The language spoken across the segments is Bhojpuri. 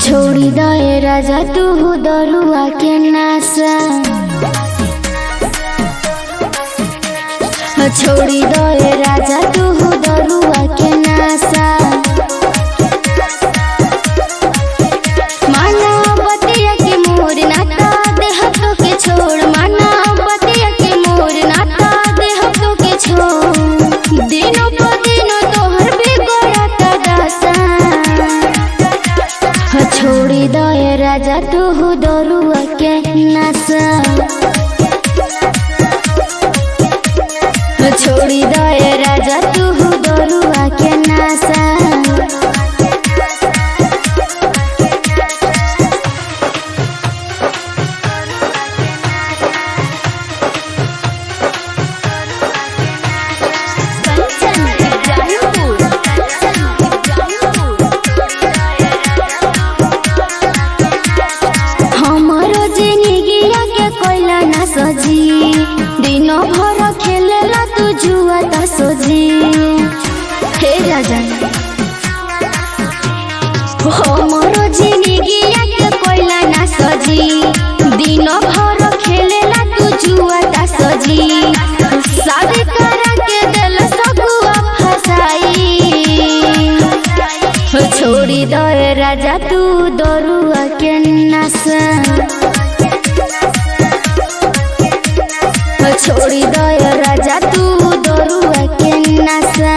छोड़ी दे राजा तू दरुआ के नासा, छोड़ी दे राजा तू दरुआ के नासा। माना बतिया के मोर नाता देह तो के छोड़, माना बतिया के मोर नाता देह तो के छोड़। दिनों पर दिनों तोहर बिगड़ता दशा, छोड़ी दे राजा तू दरुआ के नासा, छोड़ी दे राजा तू दरुआ के नासा। हमारो जिंदगिया के कोइला ना सजी, दिनों भर खेलेला तू जुआ ता सोजी। हे राजा हमारो जिंदगिया के कोइला ना सजी, दिनों भर खेलेला तू जुआ ता सोजी। शादी करा के दिल सगुआ फसाई, छोड़ी दे राजा तू दरुआ के नासा, छोड़ी दे राजा तू दरुआ के नासा।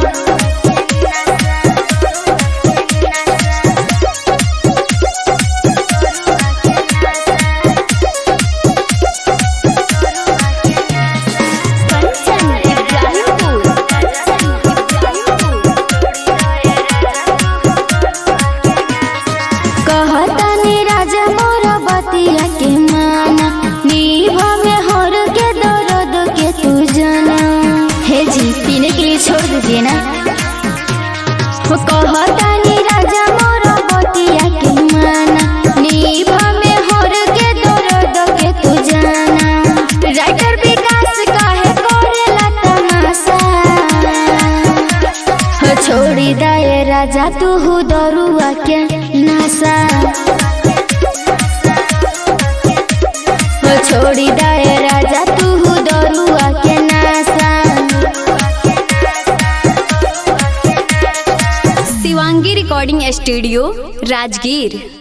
कहतानी राजा मोर बतिया के माना, नीवा में हर के दर्द के तू जाना। हे जी पीने के लिए छोड़ दीजिए ना। कहतानी राजा मोर बतिया के माना, नीवा में हर के दर्द के तू जाना। राइटर विकास काहे करेला तमाशा, छोड़ी दे राजा तू दरुआ के नासा, छोड़ी दे राजा तू दरुआ के नासा। Shivangi recording studio Rajgir.